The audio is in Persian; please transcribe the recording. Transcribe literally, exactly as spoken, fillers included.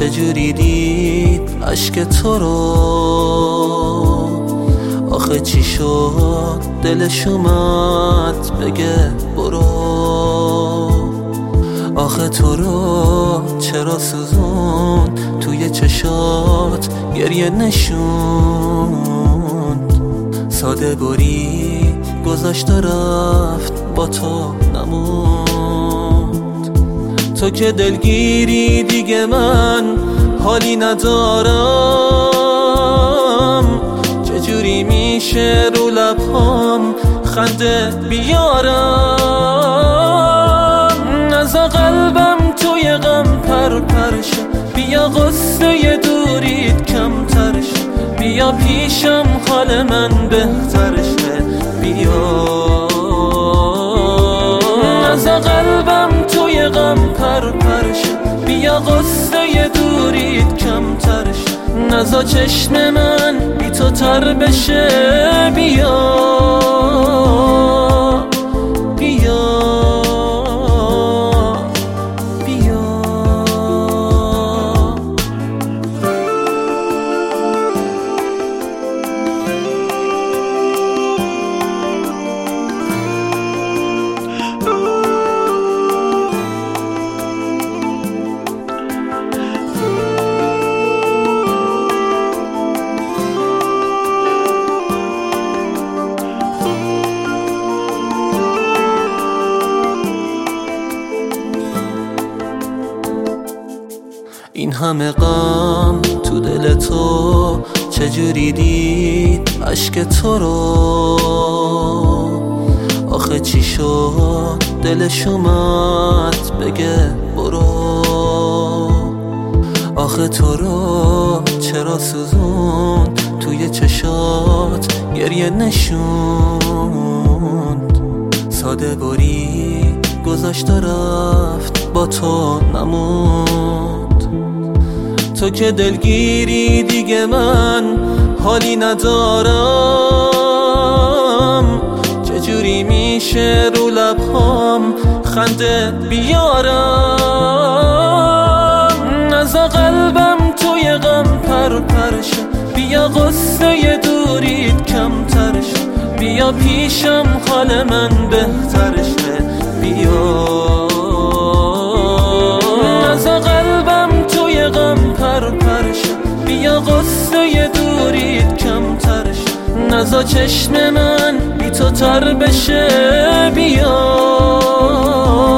چجوری دید اشک تو رو؟ آخه چی شد دلش اومد بگه برو؟ آخه تو رو چرا سوزون توی چشات گریه نشوند؟ ساده بری گذاشت و رفت با تو نموند. تو که دلگیری دیگه من حالی ندارم، چجوری میشه رو لبهام خنده بیارم؟ نزا قلبم توی غم پرپر شه، بیا غصه دورید کمتر شه، بیا پیشم حال من بهتر شه، بیا. نزا قلبم توی غم پرپر شه، بیا غصه دورید کمتر شه، نزا چشم من بی تو تر بشه، بیا بیا. این همه غم تو دل تو چجوری دید اشک تو رو؟ آخه چی شد دلش اومد بگه برو؟ آخه تو رو چرا سوزون توی چشات گریه نشوند؟ ساده بری گذاشت و رفت با تو نموند. تو که دلگیری دیگه من حالی ندارم، چجوری میشه رو لبهام خنده بیارم؟ نزا قلبم توی غم پرپر شه، بیا غصه دورید کمتر شه، بیا پیشم حال من بهتر شه، بیا. نزا قلبم توی غم پرپر شه، بیا غصه دورید کمتر شه، نزا چشم من بی تو تر بشه، بیا